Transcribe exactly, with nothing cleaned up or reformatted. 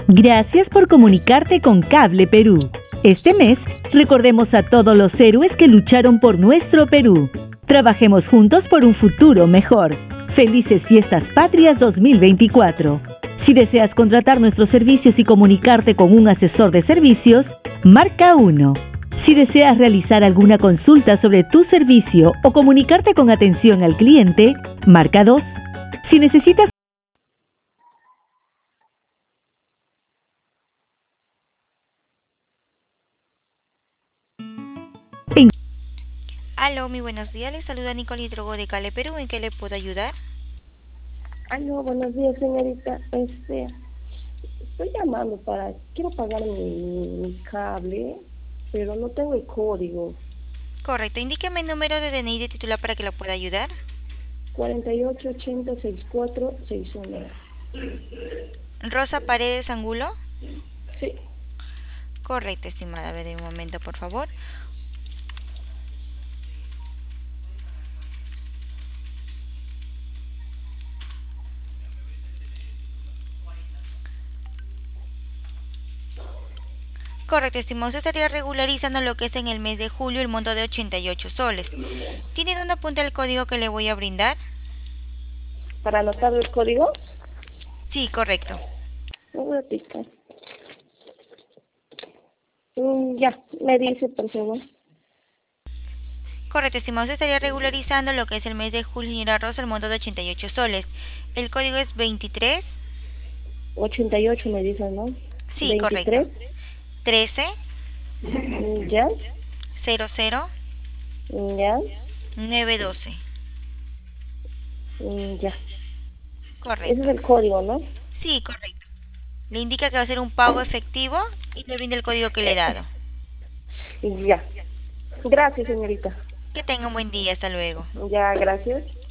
Gracias por comunicarte con Cable Perú. Este mes, recordemos a todos los héroes que lucharon por nuestro Perú. Trabajemos juntos por un futuro mejor. Felices Fiestas Patrias dos mil veinticuatro. Si deseas contratar nuestros servicios y comunicarte con un asesor de servicios, marca uno. Si deseas realizar alguna consulta sobre tu servicio o comunicarte con atención al cliente, marca dos. Si necesitas Aló, muy buenos días. Les saluda Nicole Hidrogo de Cale Perú. ¿En qué le puedo ayudar? Aló, buenos días, señorita. Este, estoy llamando para, quiero pagar mi, mi cable, pero no tengo el código. Correcto. Indíqueme el número de D N I de titular para que lo pueda ayudar. cuarenta y ocho ochenta sesenta y cuatro sesenta y uno. Rosa Paredes Angulo. Sí. Correcto, estimada. A ver, un momento, por favor. Correcto, estimado. Usted estaría regularizando lo que es en el mes de julio el monto de ochenta y ocho soles. ¿Tiene dónde apunta el código que le voy a brindar? ¿Para anotar el código? Sí, correcto. Un ratito. Mm, ya, me dice, por favor. Correcto, estimado. Usted estaría regularizando lo que es el mes de julio, señora Rosa, el monto de ochenta y ocho soles. El código es veintitrés. ochenta y ocho me dicen, ¿no? Sí, correcto. veintitrés. trece. Mm, ya, cero cero. mm, ya, nueve doce. mm, ya. Ese es Correcto. el código, ¿no? Sí, correcto. Le indica que va a ser un pago efectivo y le brinda el código que le he dado. Ya. Gracias, señorita. Que tenga un buen día. Hasta luego. Ya, gracias.